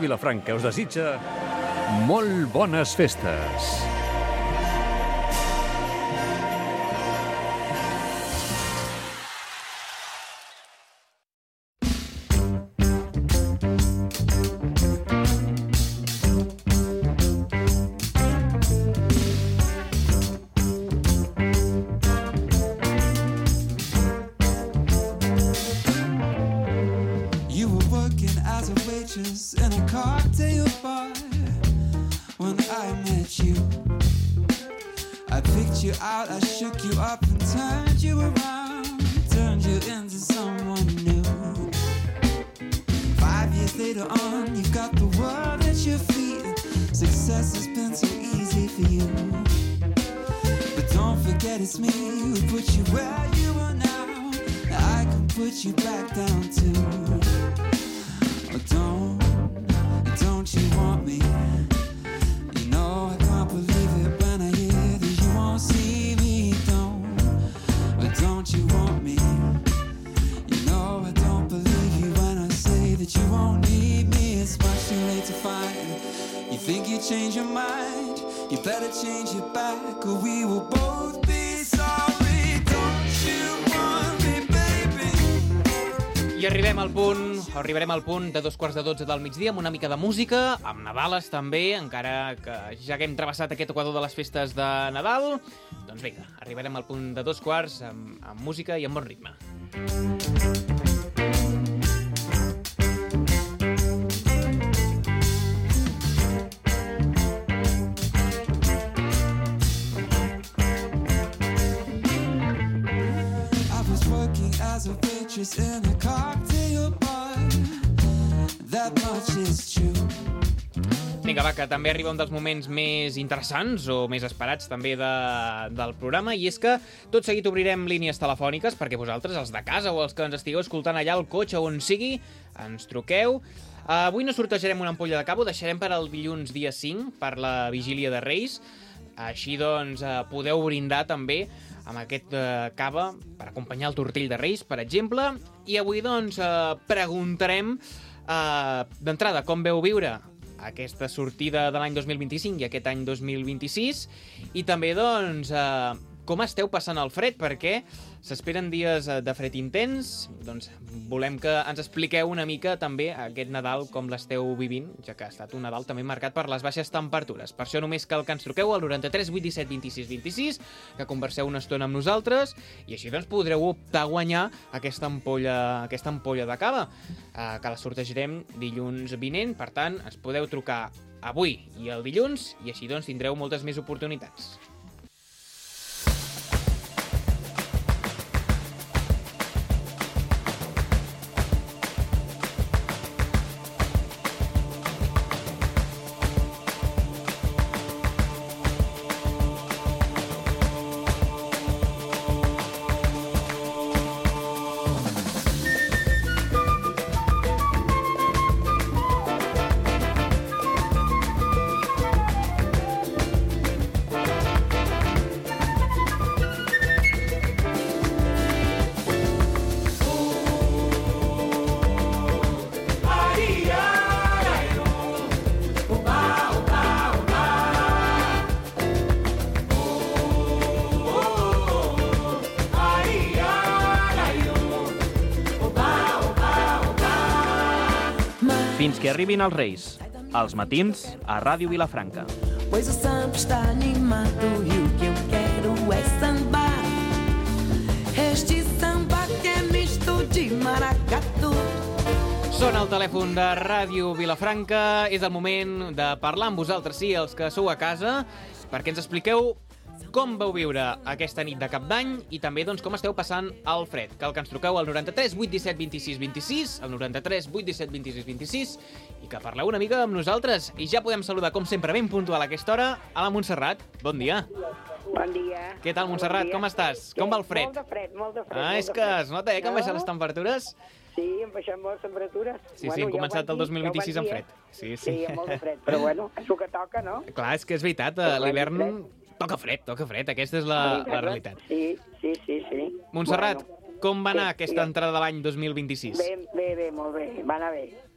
Vilafranca us desitja molt bones festes. Arribarem al punt de 2:45 del migdia amb una mica de música, amb Nadales també, encara que ja haguem travessat aquest equador de les festes de Nadal. Doncs vinga, arribarem al punt de 2:15 amb música i amb bon ritme. I was working as a waitress in a cocktail bar. That much is true. Vinga, va, que també arriba un dels moments més interessants o més esperats també del programa, i és que tot seguit obrirem línies telefòniques perquè vosaltres, els de casa o els que ens estigueu escoltant allà al cotxe o on sigui, ens truqueu. Avui no sortejarem una ampolla de cava, ho deixarem per al dilluns dia 5, per la vigília de Reis. Així doncs podeu brindar també amb aquest cava per acompanyar el tortell de Reis, per exemple. I avui doncs preguntarem d'entrada com veu viure aquesta sortida de l'any 2025 i aquest any 2026, i també doncs com esteu passant el fred, perquè s'esperen dies de fred intens. Doncs volem que ens expliqueu una mica també aquest Nadal com l'esteu vivint, ja que ha estat un Nadal també marcat per les baixes temperatures. Per això només cal que ens truqueu al 93 817 26 26, que converseu una estona amb nosaltres, i així doncs podreu optar a guanyar aquesta ampolla de cava, que la sortejarem dilluns vinent. Per tant, ens podeu trucar avui i el dilluns, i així doncs tindreu moltes més oportunitats. Fins que arribin els Reis. Els matins a Ràdio Vilafranca. Pois o samba está animado e o que eu quero é sambar. Este samba que é misto de maracatu. Sona el telèfon de Ràdio Vilafranca. És el moment de parlar amb vosaltres, sí, els que sou a casa, perquè ens expliqueu com vau viure aquesta nit de Cap d'Any i també doncs, com esteu passant el fred. Cal que ens truqueu al 93 817 26 26, al 93 817 26 26, i que parleu una mica amb nosaltres. I ja podem saludar, com sempre, ben puntual a aquesta hora, a la Montserrat. Bon dia. Bon dia. Què tal, Montserrat? Com estàs? Com va el fred? Molt de fred, molt de fred. Ah, és que es nota, que han baixat les temperatures. Sí, han baixat molt les temperatures. Sí, hem començat el 2026 amb fred. Sí, molt de fred, però bueno, és el que toca, no? Clar, és que és veritat, l'hivern toca fred, aquesta és la realitat. Sí. Montserrat, com va anar aquesta entrada de l'any 2026? Bé, molt bé, va anar bé.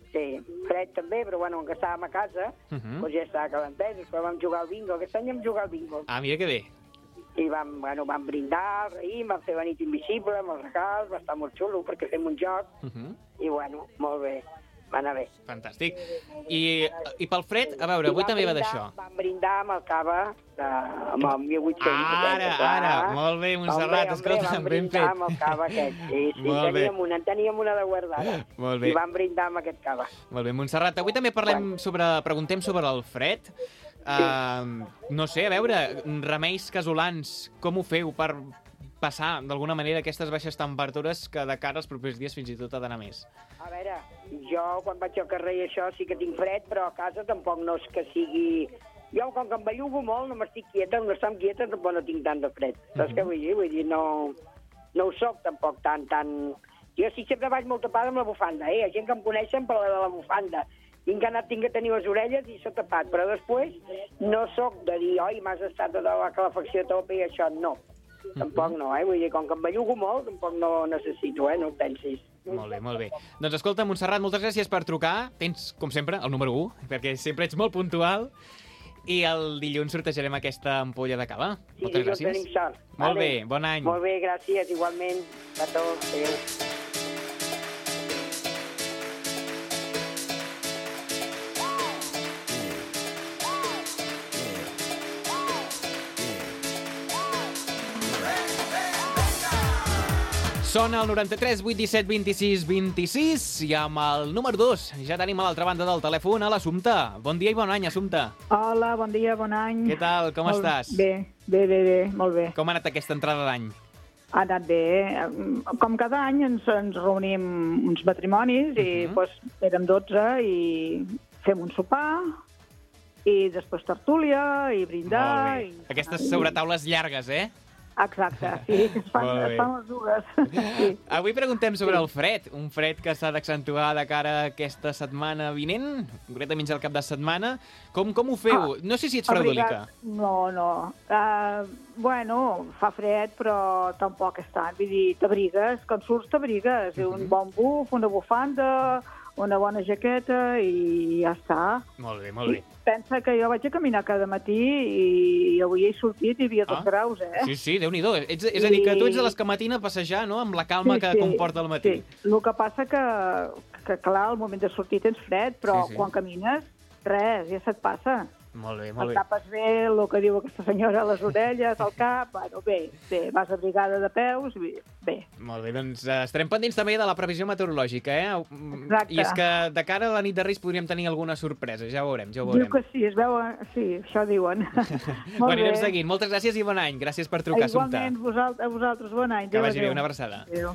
Sí, fred també, però bueno, que estàvem a casa, doncs ja estava calentet, després vam jugar al bingo, aquest any vam jugar al bingo. Ah, mira que bé. I vam brindar, reïm, vam fer la nit invisible, amb els regals, va estar molt xulo, perquè fem un joc, i bueno, molt bé, va anar bé. Fantàstic. I pel fred, a veure, avui també va d'això. Vam brindar amb el cava, amb el 1800. Ara, molt bé, Montserrat, escolta, ben fet. Vam brindar amb el cava aquest, sí, teníem una de guardada. Molt bé. I vam brindar amb aquest cava. Molt bé, Montserrat, avui també preguntem sobre el fred. No sé, a veure, remeis casolans, com ho feu per passar d'alguna manera aquestes baixes temperatures que de cara als propers dies fins i tot ha d'anar més? A veure, jo quan vaig al carrer i això sí que tinc fred, però a casa tampoc no és que sigui... Jo, com que em bellugo molt, no m'estic quieta, no estem quieta, tampoc no tinc tant de fred. Saps què vull dir? Vull dir, no ho soc tampoc tan... Jo sí sempre vaig molt tapada amb la bufanda, Hi ha gent que em coneixen per la de la bufanda. Tinc que tenir les orelles i s'ha tapat, però després no sóc de dir, oi, m'has estat a la calefacció a tope i això, no. Tampoc no, Vull dir, com que em bellugo molt, tampoc no necessito, no ho pensis. Molt bé, molt bé. Doncs escolta, Montserrat, moltes gràcies per trucar. Tens, com sempre, el número 1, perquè sempre ets molt puntual. I el dilluns sortejarem aquesta ampolla de cava. Moltes gràcies. Tenim sort. Molt bé, bon any. Molt bé, gràcies, igualment. A tots, adéu. Sona el 93 817 26 26 i amb el número 2 ja tenim a l'altra banda del telèfon a l'Assumpta. Bon dia i bon any, Assumpta. Hola, bon dia, bon any. Què tal, com estàs? Bé, molt bé. Com ha anat aquesta entrada d'any? Ha anat bé. Com cada any ens reunim uns matrimonis i érem 12 i fem un sopar i després tertúlia i brindar. Aquestes sobretaules llargues, Exacte, sí, es fan les dues. Sí. Avui preguntem sobre el fred, un fred que s'ha d'accentuar de cara a aquesta setmana vinent, concretament al cap de setmana. Com ho feu? No sé si ets fredolica. No. Bueno, fa fred, però tampoc és tant. Vull dir, t'abrigues, quan surts t'abrigues. Un bon buf, una bufanda, una bona jaqueta i ja està. Molt bé, molt bé. Pensa que jo vaig a caminar cada matí i avui he sortit i hi havia 2 graus, Sí, Déu-n'hi-do. És a dir, que tu ets de les que matina a passejar, no?, amb la calma que comporta el matí. Sí, el que passa que clar, al moment de sortir tens fred, però quan camines, res, ja se't passa. Molt bé, Et tapes bé el que diu aquesta senyora, les orelles, el cap, bueno, bé, vas abrigada de peus, bé. Molt bé, doncs estarem pendents també de la previsió meteorològica, Exacte. I és que de cara a la nit de Reis podríem tenir alguna sorpresa, ja ho veurem. Diu que sí, es veu, sí, això diuen. Ho anirem seguint. Moltes gràcies i bon any. Gràcies per trucar, Assumpta. Igualment, a vosaltres, bon any. Que vagi bé, una abraçada. Adéu.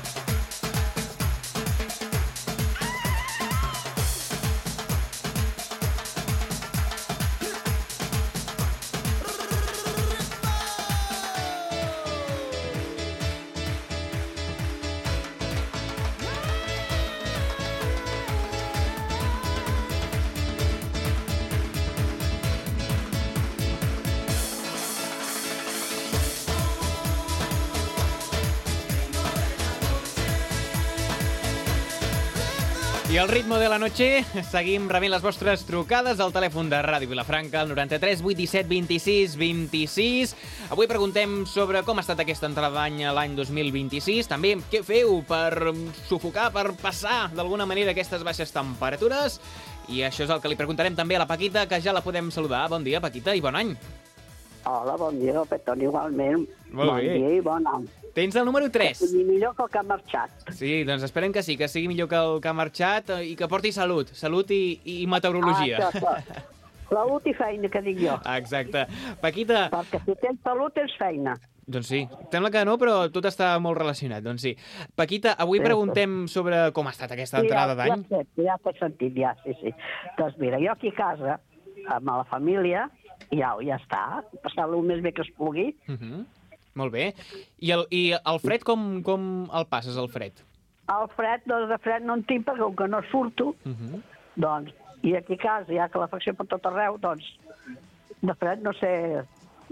I al ritme de la noche seguim rebent les vostres trucades al telèfon de Ràdio Vilafranca, el 93 817 26 26. Avui preguntem sobre com ha estat aquesta entrada d'any l'any 2026. També què feu per sufocar, per passar d'alguna manera aquestes baixes temperatures. I això és el que li preguntarem també a la Paquita, que ja la podem saludar. Bon dia, Paquita, i bon any. Hola, bon dia, Petón, igualment. Molt bé. Bon dia i bon any. Tens el número 3. Que sigui millor que el que ha marxat. Sí, doncs esperem que sí, que sigui millor que el que ha marxat i que porti salut i meteorologia. Salut i feina, que dic jo. Exacte. Paquita... Perquè si tens salut, tens feina. Doncs sí, sembla que no, però tot està molt relacionat, doncs sí. Paquita, avui preguntem sobre com ha estat aquesta entrada d'any. Ja t'he sentit, sí. Doncs mira, jo aquí a casa, amb la família, ja està, passar-lo el més bé que es pugui. Molt bé. I el fred, com el passes, el fred? El fred, doncs de fred no en tinc, perquè com que no surto, doncs, i aquí a casa hi ha calefacció per tot arreu, doncs, de fred no sé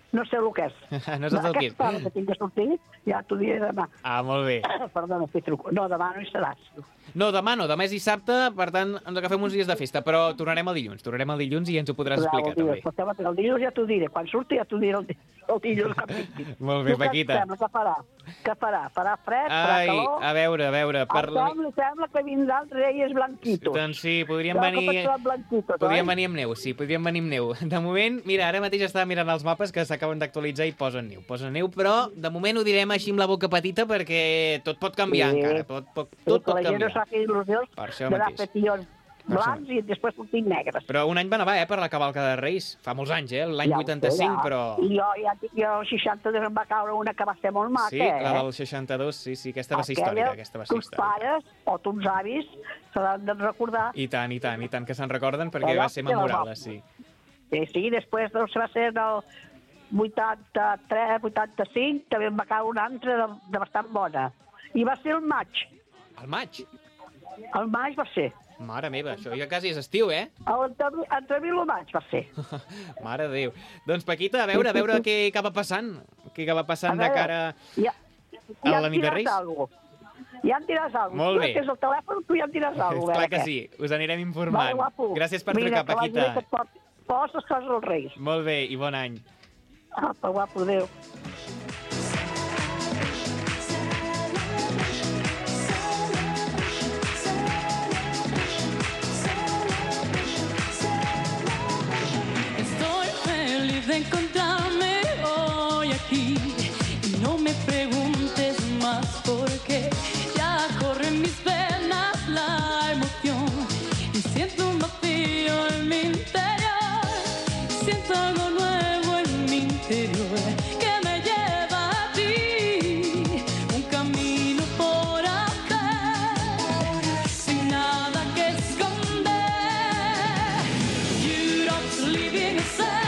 No sé el que és. No saps el que és. Aquesta hora que tinc que sortir, ja t'ho diré demà. Ah, molt bé. Perdona, si truco. No, demà no hi seràs. No, demà és dissabte, per tant, ens agafem uns dies de festa, però tornarem el dilluns i ens ho podràs explicar, també. El dilluns ja t'ho diré. Quan surti ja t'ho diré el dilluns que vinguis. Molt bé, Paquita. Què farà? Què farà? Farà fred? Farà calor? A veure. Sembla que vindrà els Reis Blanquitos. Doncs sí, podríem venir amb neu, De moment, mira, ara mateix estava mirant els mapes que s'acaben d'actualitzar i posen neu, però de moment ho direm així amb la boca petita perquè tot pot canviar encara, tot pot canviar. Faci il·lusions de la petillons blancs i després sortir negres. Però un any va nevar, per la cavalca de Reis. Fa molts anys, l'any 85, però... I jo al 62 em va caure una que va ser molt maca, Sí, la del 62, sí, aquesta va ser històrica. Tus pares o tus avis se l'han de recordar. I tant, que se'n recorden perquè va ser memorable, sí. Sí, després va ser del 83, 85, també em va caure una altra de bastant bona. I va ser el maig. El maig? El maig va ser. Mare meva, això ja quasi és estiu, Entre abril i maig va ser. Mare de Déu. Doncs, Paquita, a veure què acaba passant. Què acaba passant de cara a la nit de Reis? Ja em diràs alguna cosa. Molt bé. Tu és el telèfon, tu ja em diràs alguna cosa. Clar que sí, us anirem informant. Gràcies per trucar, Paquita. Mira, que posa les coses als Reis. Molt bé, i bon any. Apa, guapo, adéu. De encontrarme hoy aquí y no me preguntes más por qué. Ya corre en mis venas la emoción y siento un vacío en mi interior. Siento algo nuevo en mi interior que me lleva a ti, un camino por hacer sin nada que esconder. Europe's living a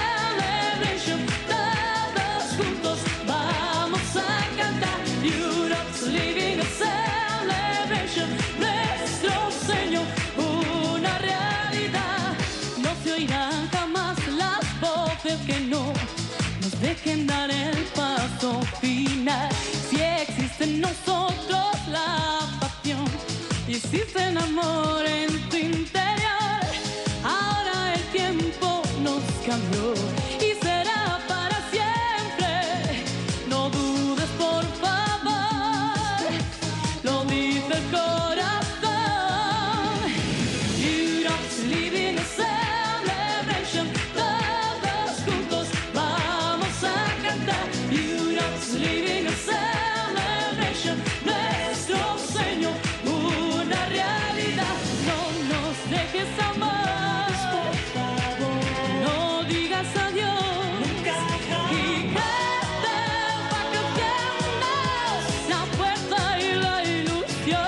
que no nos dejen dar el paso final. Si existe en nosotros la pasión y existe el amor en tu interior, ahora el tiempo nos cambió y será para siempre. No dudes, por favor, lo dice el corazón. Europe's living a celebration. Living a celebration, nuestro sueño, una realidad. No nos dejes amar, por favor, no digas adiós, nunca jamás. Y que te va cambiando la fuerza y la ilusión.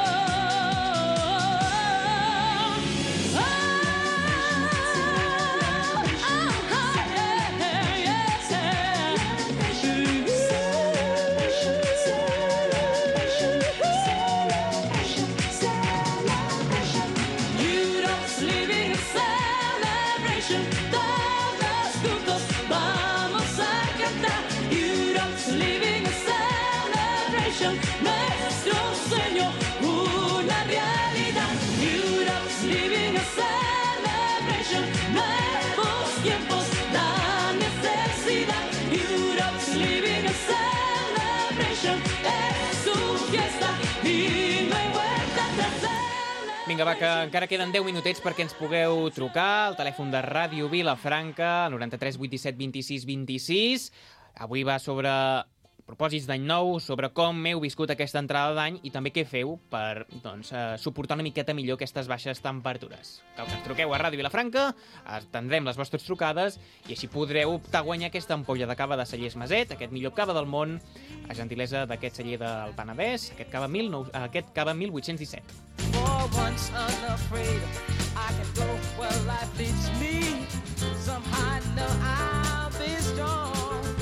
Nuestro sueño, una realidad. Europe's living a celebration. Nuevos tiempos, la necesidad. Europe's living a celebration. Es su fiesta y no hay vuelta atrás. Vinga, va, que encara queden 10 minutets perquè ens pugueu trucar al telèfon de Ràdio Vilafranca, 93 87 26 26. Avui va sobre propòsits d'any nou, sobre com heu viscut aquesta entrada d'any i també què feu per suportar una miqueta millor aquestes baixes temperatures. Cal que ens truqueu a Ràdio Vilafranca, atendrem les vostres trucades i així podreu optar a guanyar aquesta ampolla de cava de Cellers Maset, aquest millor cava del món, a gentilesa d'aquest celler del Penedès, aquest cava 1817. For once unafraid, I can go where life leads me. Somehow I know I'll be strong.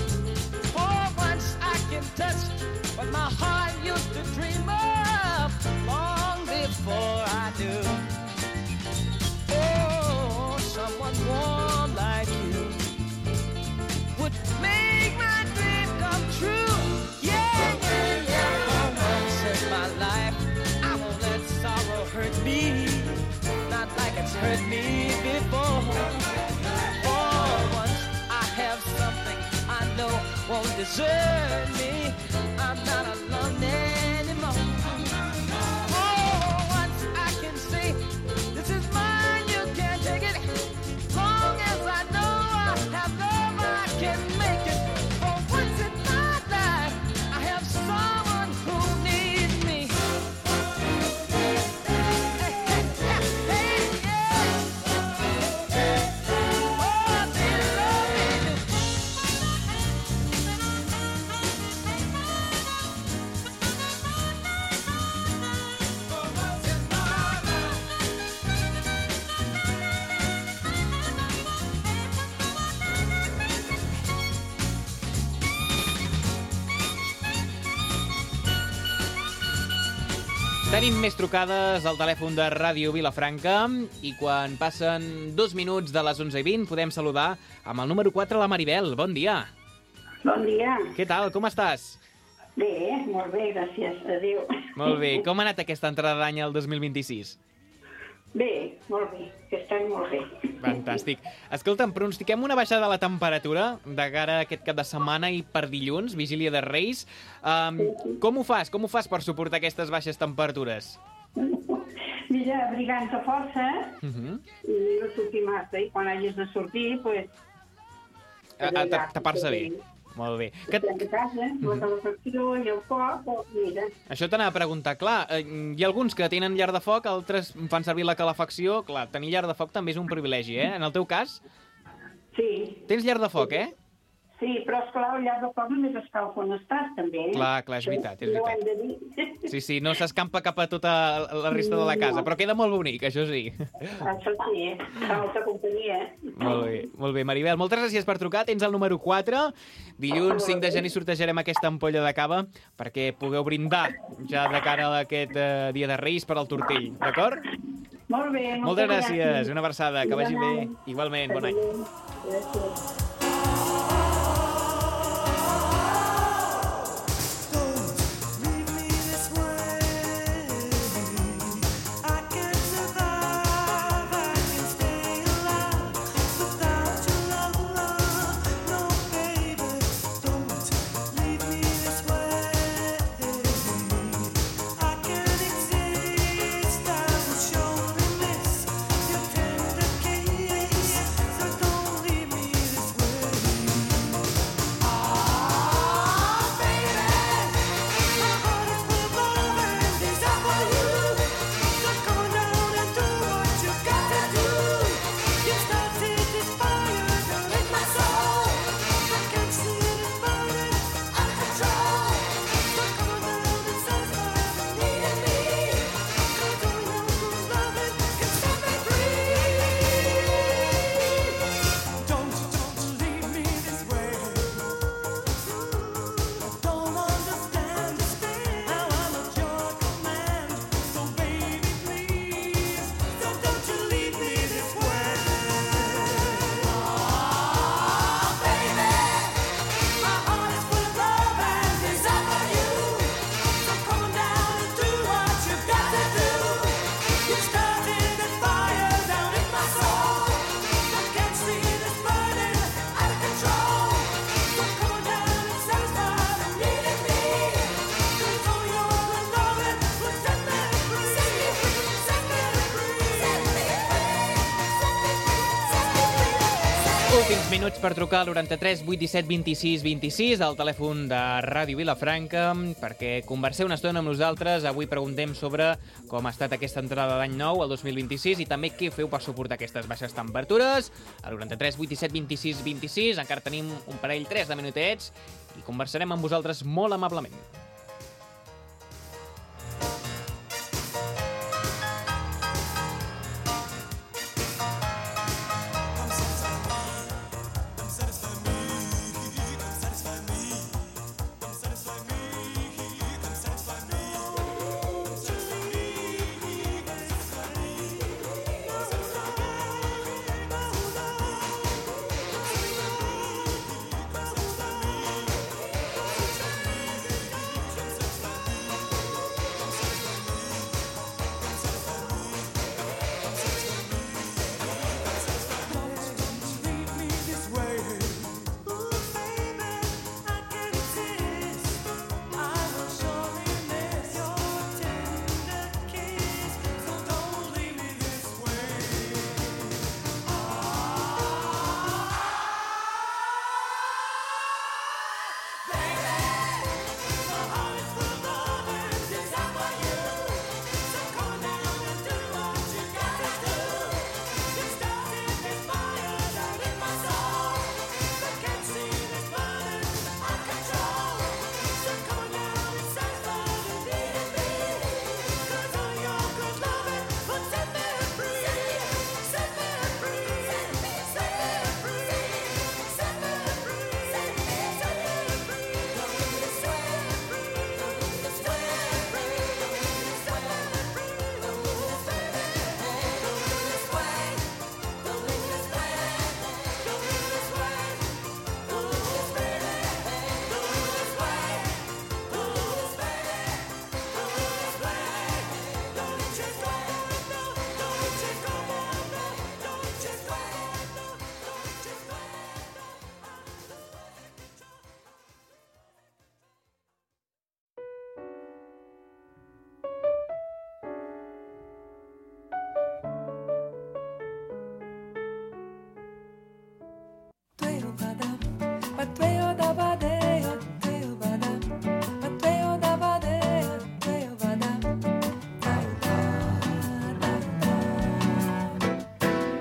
I can touch what my heart used to dream of long before I knew. Oh, someone warm like you would make my hurt me before. For once I have something I know won't desert me. I'm not alone anymore. Oh, once I can say this is mine, you can't take it. Long as I know I have love, I can make it. For once in my life, I have someone who needs me. Hey, hey, hey, yeah. Oh, they love me. For once in my life. Tenim més trucades al telèfon de Ràdio Vilafranca i quan passen 2 minuts de les 11:20 podem saludar amb el número 4 la Maribel. Bon dia. Bon dia. Què tal? Com estàs? Bé, molt bé, gràcies. Adéu. Molt bé. Com ha anat aquesta entrada d'any al 2026? Bé, molt bé. Aquest any molt bé. Fantàstic. Escolta'm, pronostiquem una baixada de la temperatura de cara a aquest cap de setmana i per dilluns, vigília de Reis. Com ho fas? Com ho fas per suportar aquestes baixes temperatures? Mira, abrigant a força i no sortir massa. I quan hagis de sortir, doncs... Tapar-se bé. Molt bé. Estem de casa, la calefacció i el foc, mira. Això t'anava a preguntar, clar, hi ha alguns que tenen llar de foc, altres fan servir la calefacció. Clar, tenir llar de foc també és un privilegi, eh? En el teu cas? Sí. Tens llar de foc, eh? Sí, però esclar, al llarg del poble més escalf on estàs, també. Clar, és veritat, és No ho veritat. hem de dir. Sí, no s'escampa cap a tota la resta de la casa, però queda molt bonic, això sí. Això sí, fa molta companyia. Molt bé, Maribel, moltes gràcies per trucar. Tens el número 4. Dilluns 5 de gener sortejarem aquesta ampolla de cava perquè pugueu brindar ja de cara a aquest dia de Reis per al tortell, d'acord? Molt bé. Moltes gràcies, una abraçada, que vagi bé. Igualment, bon any. Gràcies. Últims minuts per trucar al 93 817 26 26 al telèfon de Ràdio Vilafranca perquè converseu una estona amb nosaltres. Avui preguntem sobre com ha estat aquesta entrada d'any nou, el 2026, i també què feu per suportar aquestes baixes temperatures. Al 93 817 26 26 encara tenim un parell, 3 de minutets, i conversarem amb vosaltres molt amablement.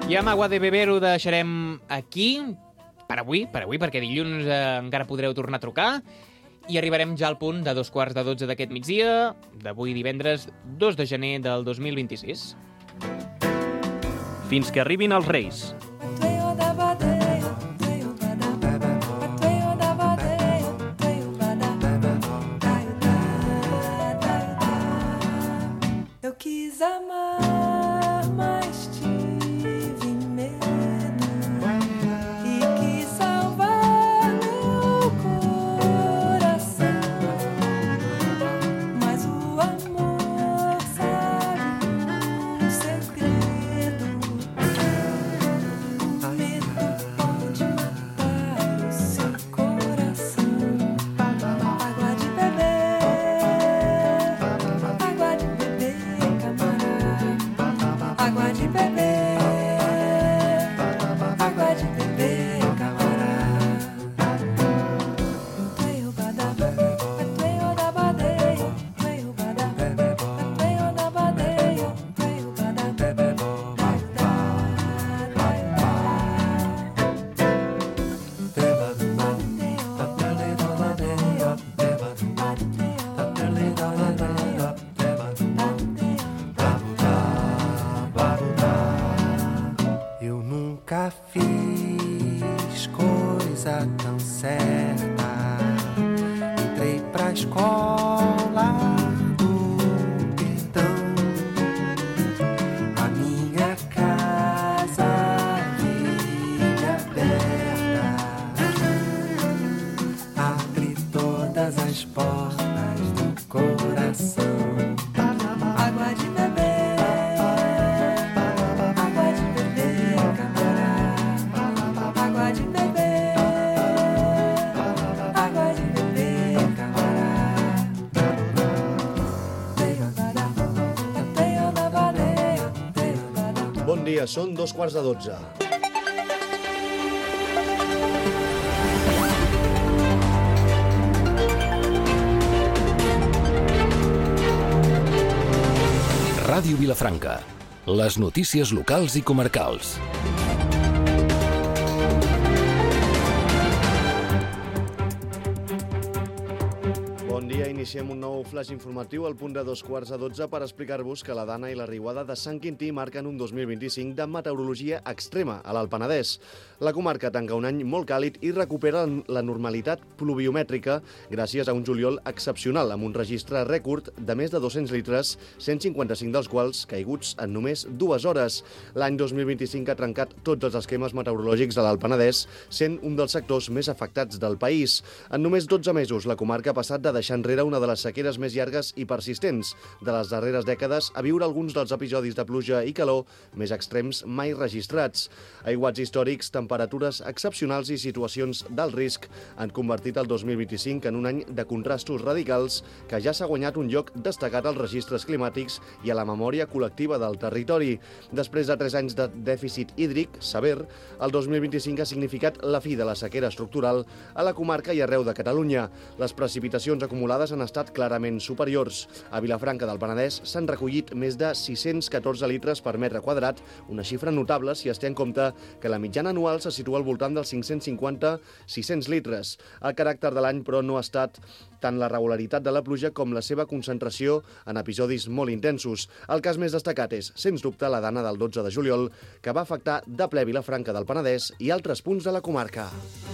I amb Agua de Beber ho deixarem aquí, per avui, perquè dilluns encara podreu tornar a trucar, i arribarem ja al punt de 11:45 d'aquest migdia, d'avui divendres 2 de gener del 2026. Fins que arribin els Reis. Eu quis amar, mas tive medo e quis salvar meu coração. Mas o amor sabe um segredo. O medo pode matar o seu coração. Água de beber, água de beber, camarada. Água de beber, água de beber, camarada. Tueu badaba, tueu da badeia, tueu badaba, tueu da badeia, tueu badaba. Eu nunca fiz coisa tão certa. Entrei pra escola do perdão. A minha casa vive aberta. Abre todas as portas do coração. Água de beber, água de beber, camarada. Água de beber, água de beber, camarada. Teio da badeia, teio da. Bon dia, són 11:45. Ràdio Vilafranca. Les notícies locals i comarcals. Bon dia, iniciem un nou flash informatiu al punt de 11:45 per explicar-vos que la Dana i la riuada de Sant Quintí marquen un 2025 de meteorologia extrema a l'Alt Penedès. La comarca tanca un any molt càlid i recupera la normalitat pluviomètrica gràcies a un juliol excepcional, amb un registre rècord de més de 200 litres, 155 dels quals caiguts en només 2 hores. L'any 2025 ha trencat tots els esquemes meteorològics de l'Alt Penedès, sent un dels sectors més afectats del país. En només 12 mesos, la comarca ha passat de deixar enrere una de les sequeres més llargues i persistents de les darreres dècades a viure alguns dels episodis de pluja i calor més extrems mai registrats. Aiguats històrics, temperatures excepcionals i situacions d'alt risc han convertit el 2025 en un any de contrastos radicals que ja s'ha guanyat un lloc destacat als registres climàtics i a la memòria col·lectiva del territori. Després de 3 anys de dèficit hídric sever, el 2025 ha significat la fi de la sequera estructural a la comarca i arreu de Catalunya. Les precipitacions acumulades han estat clarament superiors. A Vilafranca del Penedès s'han recollit més de 614 litres per metre quadrat, una xifra notable si es té en compte que la mitjana anual se situa al voltant dels 550-600 litres. El caràcter de l'any, però, no ha estat tant la regularitat de la pluja com la seva concentració en episodis molt intensos. El cas més destacat és, sens dubte, la Dana del 12 de juliol, que va afectar de ple Vilafranca del Penedès i altres punts de la comarca.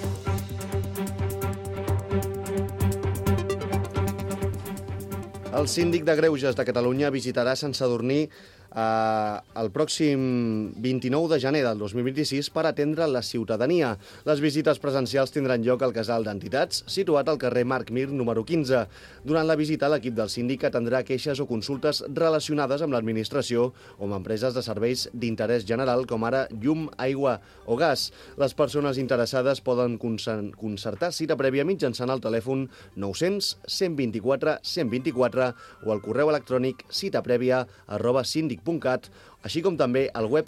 El síndic de Greuges de Catalunya visitarà Sant Sadurní el pròxim 29 de gener del 2026 per atendre la ciutadania. Les visites presencials tindran lloc al casal d'entitats, situat al carrer Marc Mir, número 15. Durant la visita, l'equip del síndic atendrà queixes o consultes relacionades amb l'administració o amb empreses de serveis d'interès general, com ara llum, aigua o gas. Les persones interessades poden concertar cita prèvia mitjançant el telèfon 900 124 124 o el correu electrònic citaprèvia@sindic.cat, així com també al web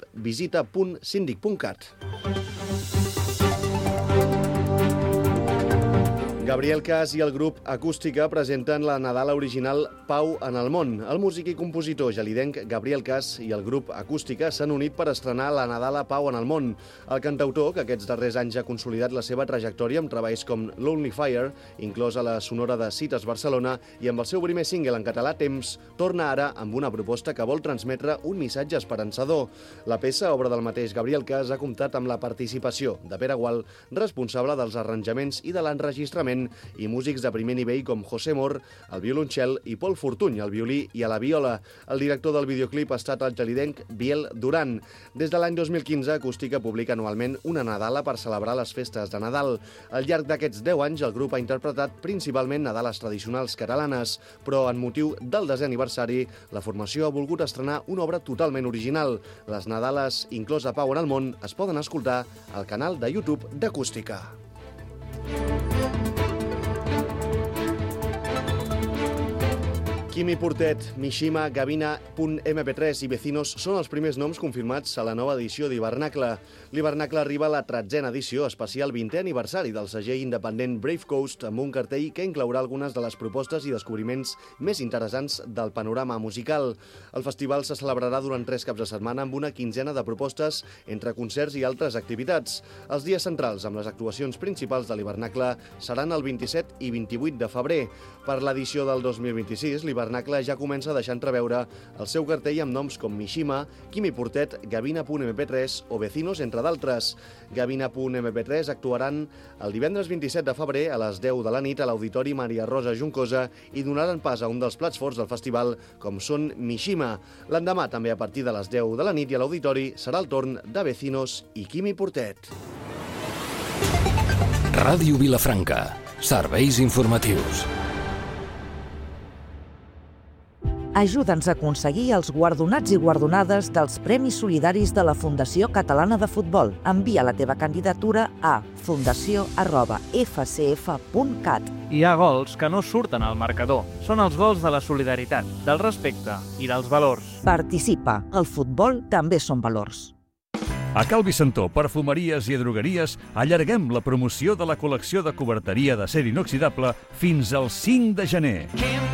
visita.sindic.cat. Gabriel Cas i el grup Acústica presenten la Nadala original Pau en el món. El músic i compositor gelidenc Gabriel Cas i el grup Acústica s'han unit per estrenar la Nadala Pau en el món. El cantautor, que aquests darrers anys ha consolidat la seva trajectòria amb treballs com Lonely Fire, inclòs a la sonora de Cites Barcelona, i amb el seu primer single en català Temps, torna ara amb una proposta que vol transmetre un missatge esperançador. La peça, obra del mateix Gabriel Cas, ha comptat amb la participació de Pere Gual, responsable dels arranjaments i de l'enregistrament, i músics de primer nivell com José Mor, el violoncel, i Pol Fortuny, el violí i a la viola. El director del videoclip ha estat el gelidenc Biel Duran. Des de l'any 2015, Acústica publica anualment una Nadala per celebrar les festes de Nadal. Al llarg d'aquests 10 anys, el grup ha interpretat principalment Nadales tradicionals catalanes, però en motiu del 10è aniversari, la formació ha volgut estrenar una obra totalment original. Les Nadales, inclosa Pau en el món, es poden escoltar al canal de YouTube d'Acústica. Quimi Portet, Mishima, Gavina.mp3 i Vecinos són els primers noms confirmats a la nova edició d'Hivernacle. L'Hivernacle arriba a la 13a edició, especial 20è aniversari del segell independent Brave Coast, amb un cartell que inclourà algunes de les propostes i descobriments més interessants del panorama musical. El festival se celebrarà durant 3 caps de setmana amb una quinzena de propostes entre concerts i altres activitats. Els dies centrals amb les actuacions principals de l'Hivernacle seran el 27 i 28 de febrer. Per l'edició del 2026, l'Hivernacle ja comença a deixar entreveure el seu cartell amb noms com Mishima, Quimi Portet, Gavina.mp3 o Vecinos, entre d'altres. Gavina.mp3 actuaran el divendres 27 de febrer a les 10 de la nit a l'Auditori Maria Rosa Juncosa i donaran pas a un dels plats forts del festival, com són Mishima. L'endemà, també a partir de les 10 de la nit i a l'Auditori, serà el torn de Vecinos i Quimi Portet. Ràdio Vilafranca. Serveis informatius. Ajuda'ns a aconseguir els guardonats i guardonades dels Premis Solidaris de la Fundació Catalana de Futbol. Envia la teva candidatura a fundació@fcf.cat. Hi ha gols que no surten al marcador. Són els gols de la solidaritat, del respecte i dels valors. Participa. El futbol també són valors. A Cal Vicentó, perfumeries i drogueries, allarguem la promoció de la col·lecció de coberteria d'acer inoxidable fins al 5 de gener.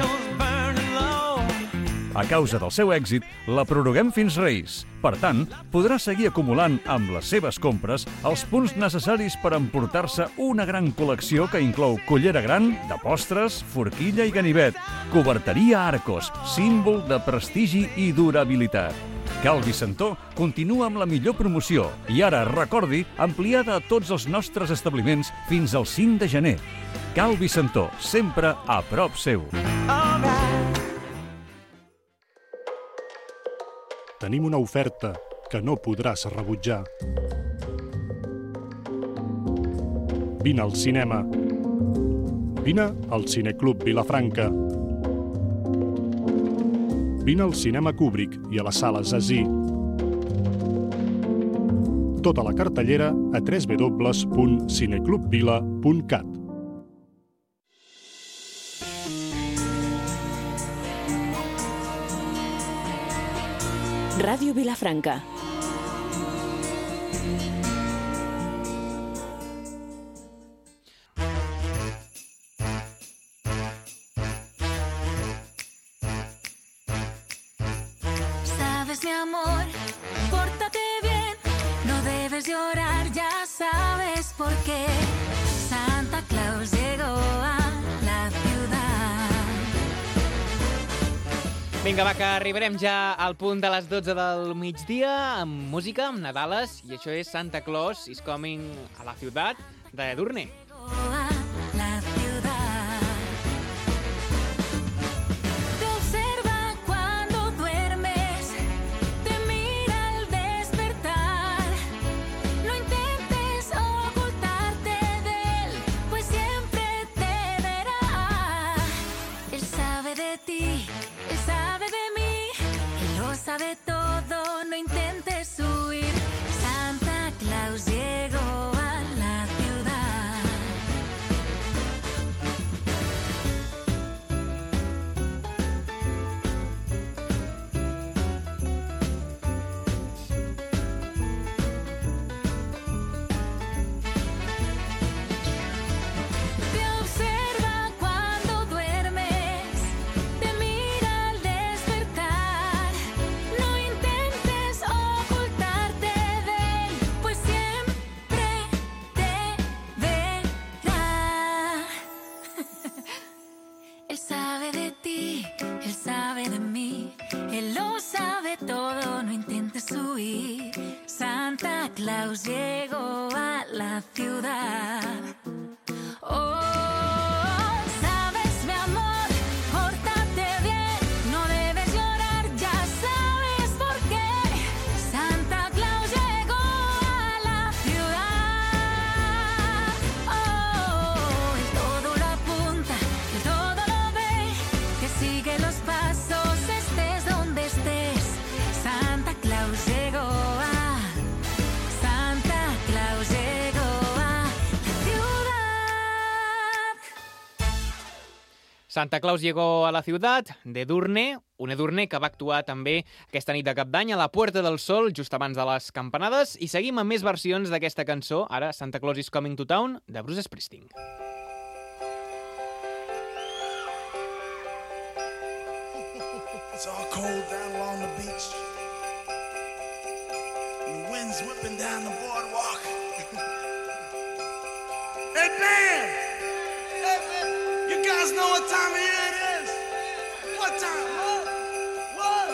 A causa del seu èxit, la prorroguem fins Reis. Per tant, podrà seguir acumulant amb les seves compres els punts necessaris per emportar-se una gran col·lecció que inclou cullera gran, de postres, forquilla i ganivet. Coberteria Arcos, símbol de prestigi i durabilitat. Cal Vicentó continua amb la millor promoció i ara, recordi, ampliada a tots els nostres establiments fins al 5 de gener. Cal Vicentó, sempre a prop seu. Tenim una oferta que no podràs rebutjar. Vine al cinema. Vine al Cineclub Vilafranca. Vine al Cinema Kubrick i a la Sala Zazie. Tota la cartellera a www.cineclubvila.cat. Ràdio Vilafranca. Sabes, mi amor, pórtate bien, no debes llorar, ya sabes por qué. Santa Claus llegó a la ciudad. Vinga, va, que arribarem ja al punt de les 12 del migdia amb música, amb Nadales, i això és Santa Claus is Coming a la Ciutat de Edurne. La ciudad te observa cuando duermes, te mira al despertar. No intentes ocultarte de él, pues siempre te verá. Él sabe de ti, él sabe de mí, él lo sabe todo, no intentes huir. Santa Claus llegó a la ciudad. Claus llegó a la ciudad. Oh, sabes, mi amor, pórtate bien, no debes llorar, ya sabes por qué. Santa Claus llegó a la ciudad. Oh, él todo lo apunta, él todo lo ve, que sigue los pasos, estés donde estés. Santa Claus llegó a Santa Claus llegó a la ciutat d'Edurne, un Edurne que va actuar també aquesta nit de Cap d'Any a la Puerta del Sol, just abans de les campanades, i seguim amb més versions d'aquesta cançó, ara Santa Claus is Coming to Town, de Bruce Springsteen. It's all cold down along the beach. And the wind's whipping down the boardwalk. Hey, man! Hey, man! You guys know what time of year it is? What time? What?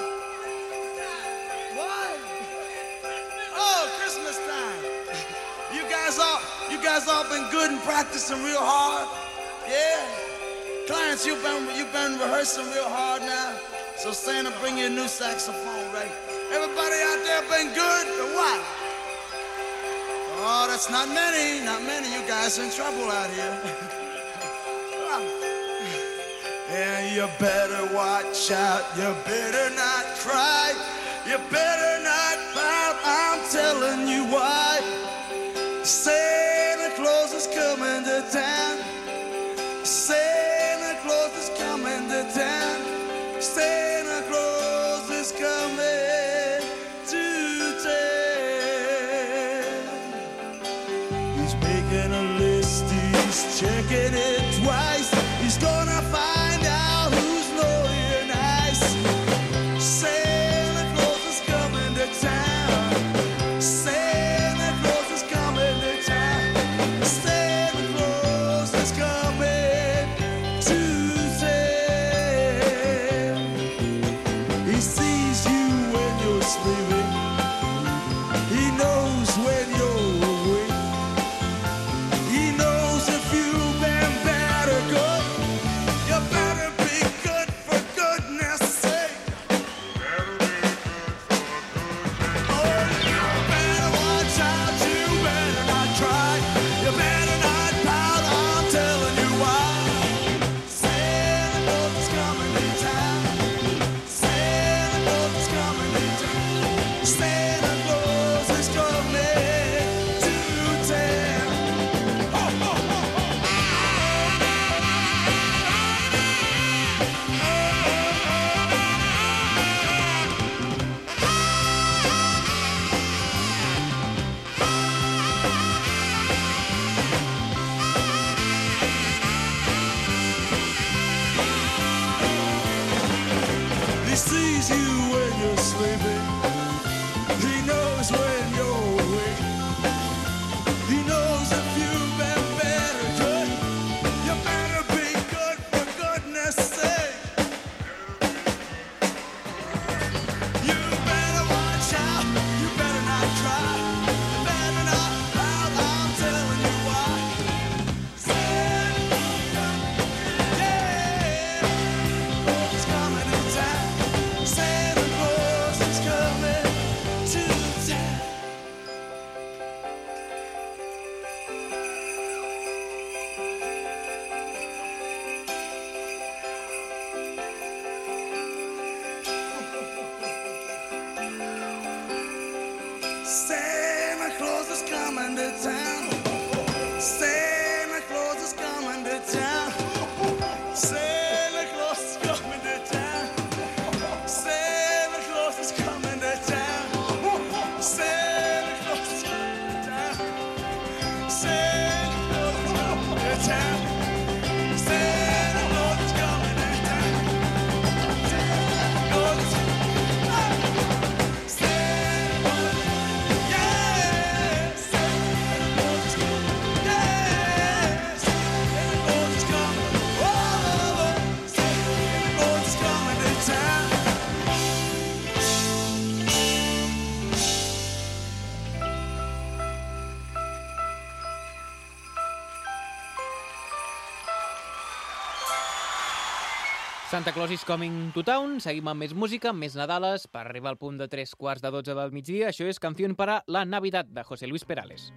Oh, Christmas time. You guys all been good and practicing real hard? Yeah? Clients, you've been rehearsing real hard now. So Santa, bring you a new saxophone, right? Everybody out there been good or what? Oh, that's not many. You guys are in trouble out here. Yeah, you better watch out. You better not cry. You better not pout. I'm telling you why. Santa Claus is coming to town. Santa Claus is coming to town. Santa Claus is coming to town. He's making a list, he's checking it twice. He's gonna find out who's naughty or nice. Santa Claus is coming to town. Santa Claus is coming to town. Santa Claus is coming to town. He sees you when you're sleeping. He knows when you're awake. He knows if you've been bad or good. You better be good for goodness sake. Oh, you better watch out. You better not cry. You better not pout. I'm telling you why. Santa Claus is coming to town. Santa Claus is coming to town. Santa Claus is coming to town. Ho, ho, ho, ho. He sees you when you're sleeping. He knows when you're awake. He knows if you've been bad or good. You better be good for goodness sake. You better watch out. You better not cry. You better not pout. I'm telling you why. Santa Claus is coming to town. Santa Claus is coming to town. Santa Claus is coming to town. Santa Claus is coming to town. Santa Claus is coming to town. Santa Claus is coming to town. Santa Claus is coming to town. Santa Claus is coming to town. Santa Claus is coming to town. Santa Claus is Santa Claus, yeah. Santa Santa Claus is Coming to Town. Seguim amb més música, amb més Nadales, per arribar al punt de 3:15 del migdia. Això és Canción para la Navidad, de José Luis Perales.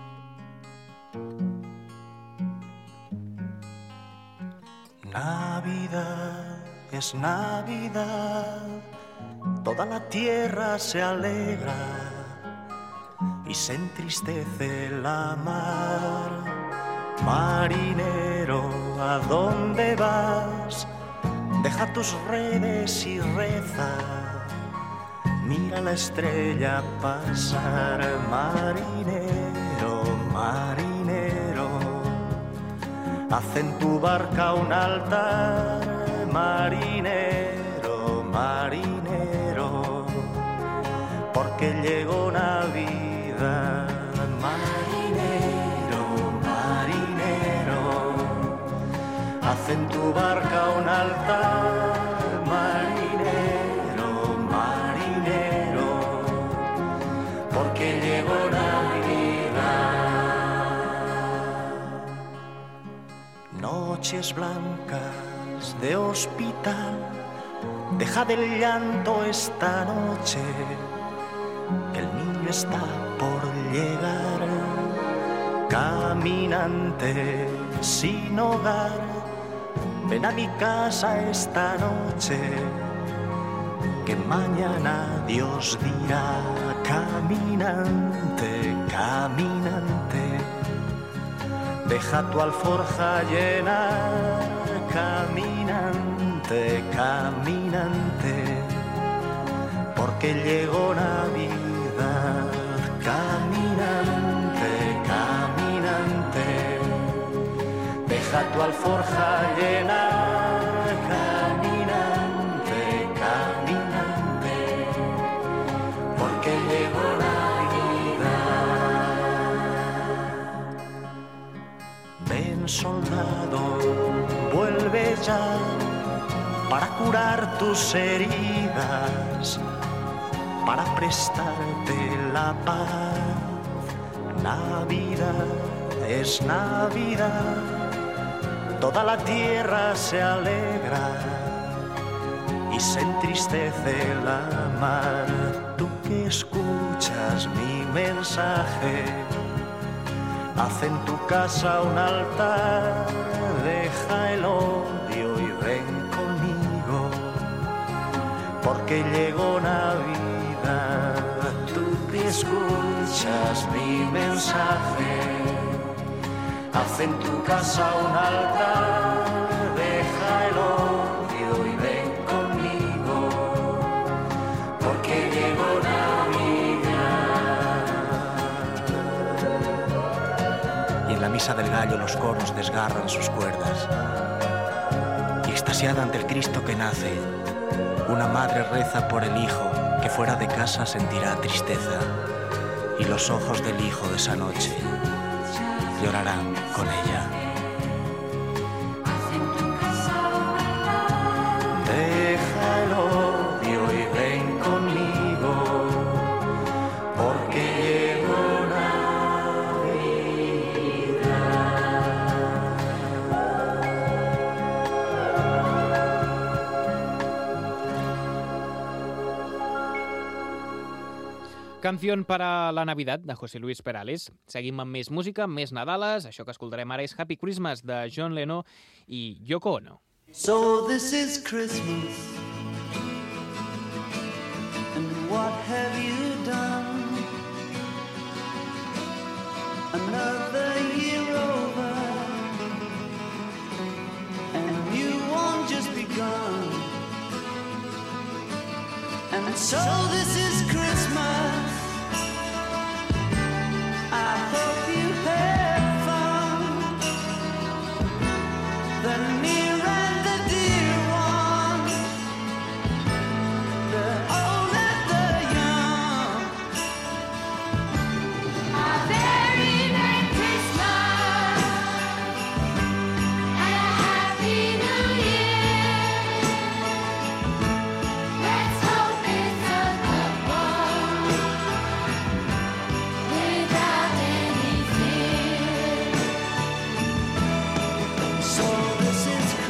Navidad es Navidad, toda la tierra se alegra y se entristece la mar. Marinero, ¿a dónde vas? Deja tus redes y reza, mira la estrella pasar. Marinero, marinero, haz en tu barca un altar. Marinero, marinero, porque llegó Navidad. Marinero, marinero, haz en tu barca un altar. Marinero, marinero, porque llegó Navidad. Noches blancas de hospital, deja del llanto esta noche, que el niño está por llegar. Caminante sin hogar, ven a mi casa esta noche, que mañana Dios dirá. Caminante, caminante, deja tu alforja llena. Caminante, caminante, porque llegó Navidad. Caminante, caminante, deja tu alforja llena. Caminante, caminante, porque llegó Navidad. Ven, soldado, vuelve ya para curar tus heridas, para prestarte la paz. Navidad es Navidad, toda la tierra se alegra y se entristece la mar. Tú que escuchas mi mensaje, haz en tu casa un altar. Deja el odio y ven conmigo, porque llegó Navidad. Tú que escuchas mi mensaje, haz en tu casa un altar. Deja el odio y ven conmigo, porque llegó Navidad. Y en la misa del gallo los coros desgarran sus cuerdas, y extasiada ante el Cristo que nace, una madre reza por el hijo que fuera de casa sentirá tristeza, y los ojos del hijo de esa noche llorarán con ella. Deja el odio y ven conmigo, porque llegó Canción para la Navidad, de José Luis Perales. Seguim amb més música, amb més Nadales. Això que escoltarem ara és Happy Christmas, de John Lennon i Yoko Ono. So this is Christmas, and what have you done? Another year over, and you won't just begun. And so this is Christmas, I hope you have fun. The near and the dear one, the old and the young. A very Merry Christmas and a Happy New Year. Let's hope it's a good one without any fear. So this is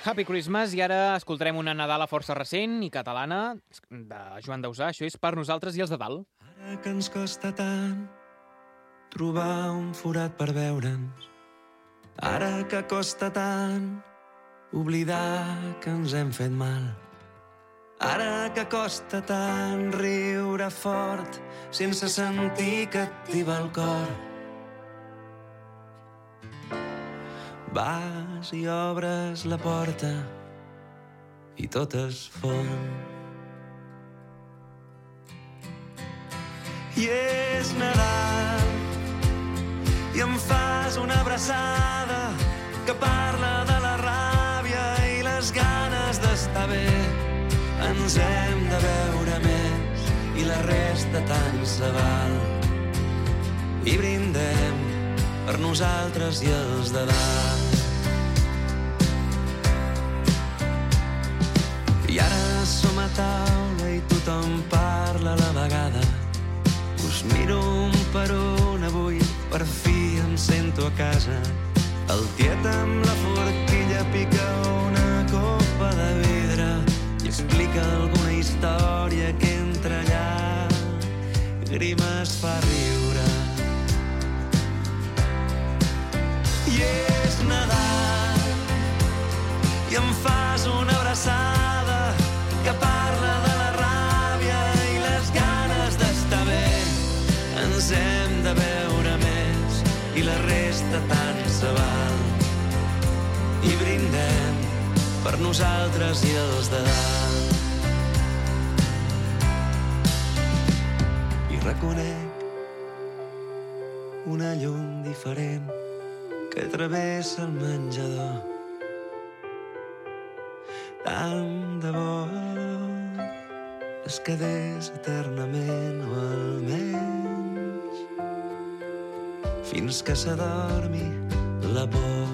Happy Christmas, i ara escoltarem una Nadala força recent i catalana de Joan Dausà. Això és Per nosaltres i els de dalt. Ara que ens costa tant trobar un forat per veure'ns, ara que costa tant oblidar que ens hem fet mal, ara que costa tant riure fort sense sentir que et tiba el cor. Vas i obres la porta i tot es fon. I és Nadal i em fas una abraçada que parla de la ràbia i les ganes d'estar bé. Ens hem de veure més i la resta tant se val. I brindem per nosaltres i els de dalt. I ara som a taula i tothom parla a la vegada. Us miro un per un avui, per fi em sento a casa. El tiet amb la forquilla pica una copa de vidre i explica alguna història que entre llàgrimes fa riure. I és Nadal i em fas una abraçada que parla de la ràbia i les ganes d'estar bé. Ens hem de veure més i la resta tant se val. I brindem per nosaltres i els de dalt. I reconec una llum diferent que travessa el menjador. Tant de bo es quedés eternament o almenys fins que s'adormi la por.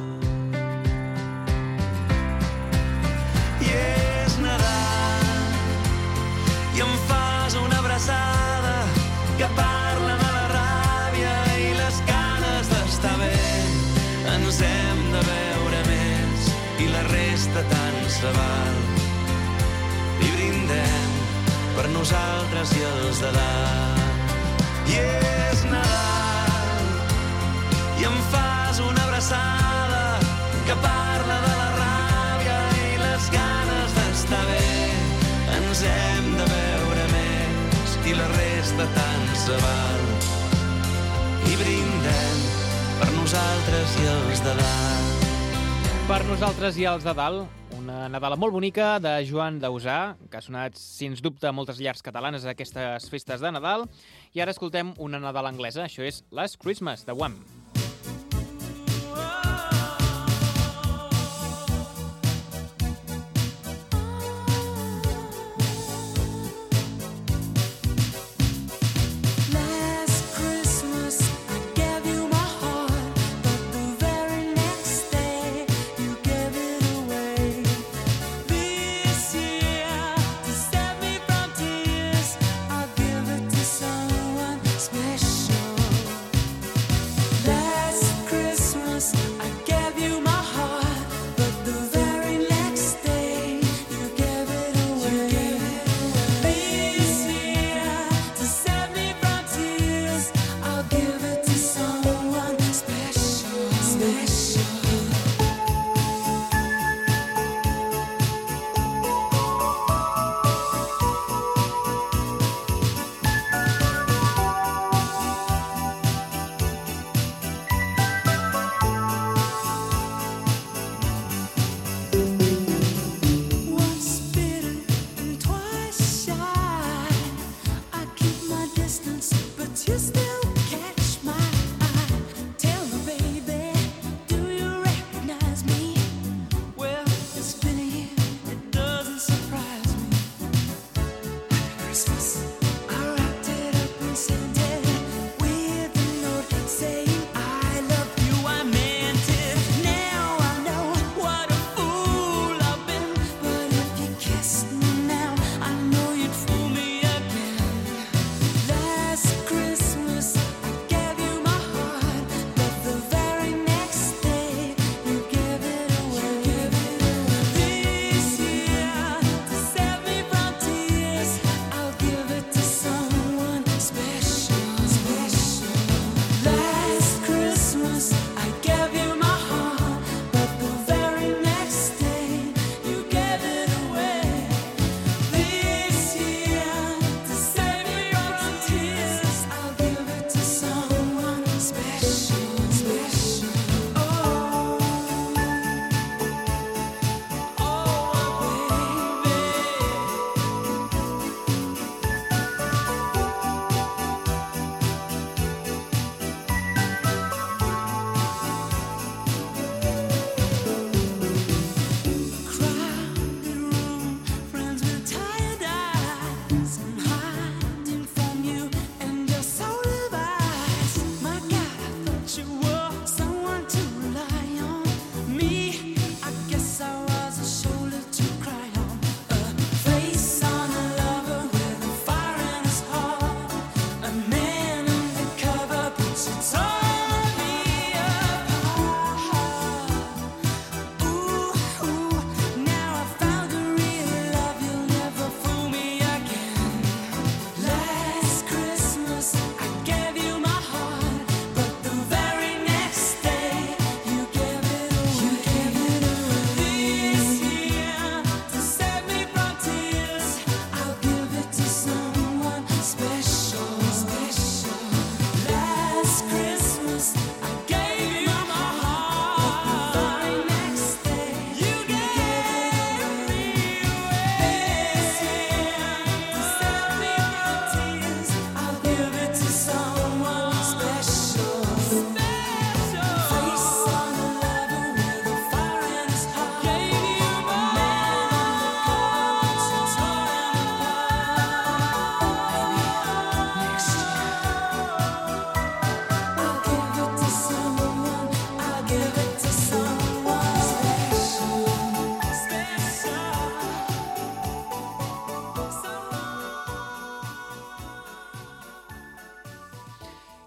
I és Nadal i em fas una abraçada que parla de la ràbia i les ganes d'estar bé. Ens hem de veure més i la resta tant se val. I brindem per nosaltres i els de dalt. I és Nadal i em fas una abraçada que parla de la ràbia i les ganes d'estar bé. Ens hem de veure més i la resta tant se val. I brindem per nosaltres i els de dalt. Per nosaltres i els de dalt, una Nadala molt bonica de Joan Dausà, que ha sonat, sens dubte, a moltes llars catalanes a aquestes festes de Nadal. I ara escoltem una Nadala anglesa, això és Last Christmas, de Wham! That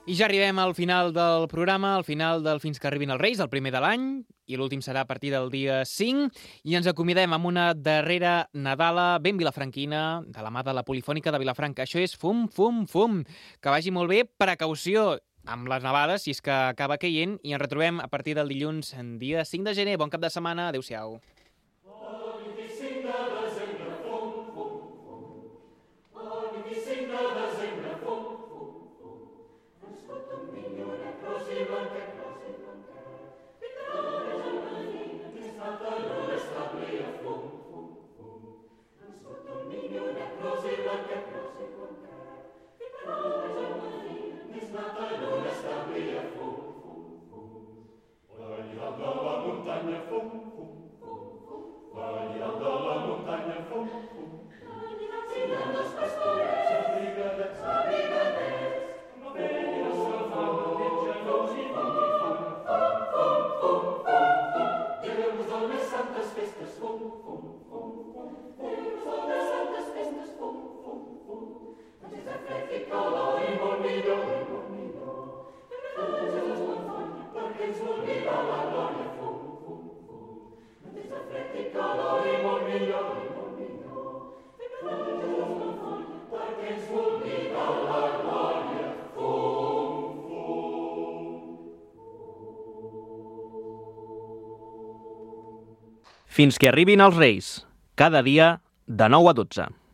I ja arribem al final del programa, al final del Fins que arribin els Reis, el primer de l'any, i l'últim serà a partir del dia 5, i ens acomiadem amb una darrera Nadala ben vilafranquina, de la mà de la Polifònica de Vilafranca. Això és Fum, Fum, Fum. Que vagi molt bé, precaució amb les nevades, si és que acaba caient, i ens retrobem a partir del dilluns, en dia 5 de gener. Bon cap de setmana, adeu-siau. Fins que arribin els Reis, cada dia de 9 a 12.